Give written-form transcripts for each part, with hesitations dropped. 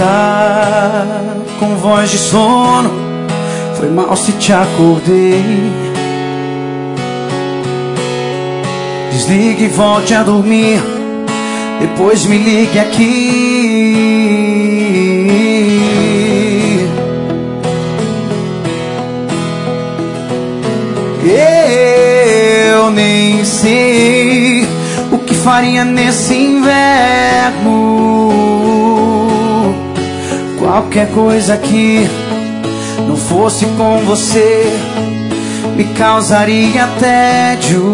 Tá com voz de sono, foi mal se te acordei. Desligue e volte a dormir, depois me ligue aqui. Eu nem sei o que faria nesse inverno. Qualquer coisa que não fosse com você me causaria tédio.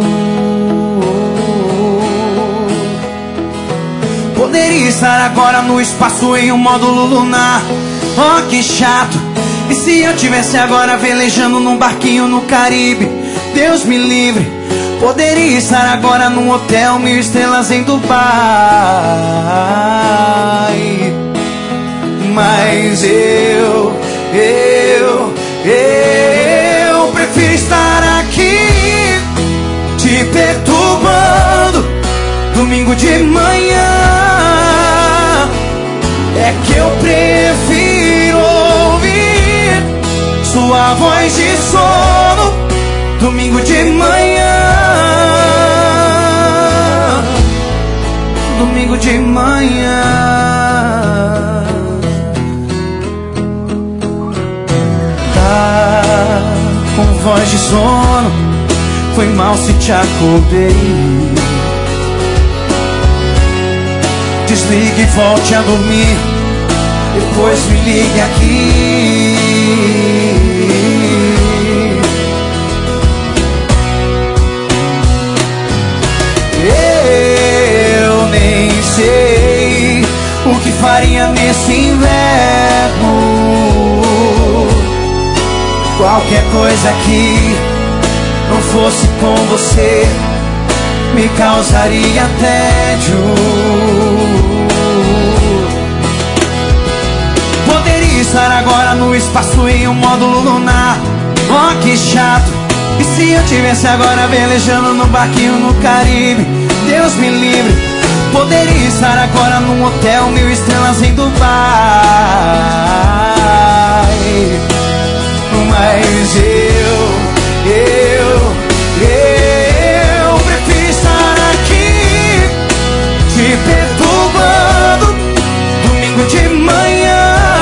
Poderia estar agora no espaço em um módulo lunar. Oh, que chato. E se eu tivesse agora velejando num barquinho no Caribe? Deus me livre. Poderia estar agora num hotel 1000 estrelas em Dubai. Mas eu prefiro estar aqui te perturbando domingo de manhã. É que eu prefiro ouvir sua voz de sono domingo de manhã. Domingo de manhã. Tá com voz de sono, foi mal se te acordei. Desligue e volte a dormir, depois me ligue aqui. Eu nem sei o que faria nesse inverno. Qualquer coisa que não fosse com você me causaria tédio. Poderia estar agora no espaço em um módulo lunar. Oh, que chato. E se eu tivesse agora velejando num barquinho no Caribe? Deus me livre. Poderia estar agora num hotel 1000 estrelas em Dubai. Mas eu prefiro estar aqui te perturbando domingo de manhã.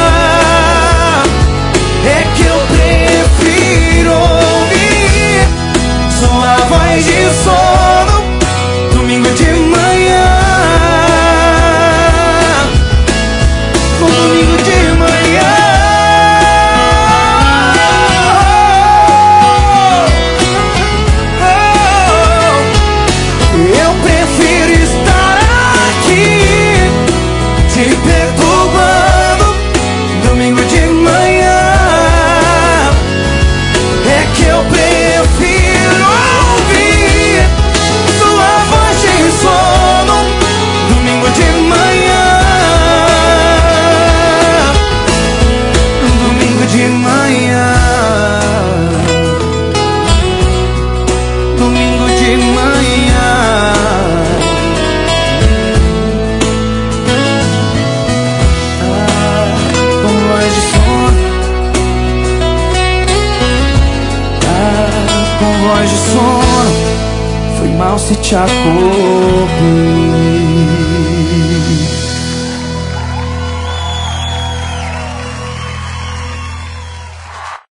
É que eu prefiro ouvir sua voz de sono domingo de manhã. Domingo de manhã. Voz de sono, foi mal se te acordei.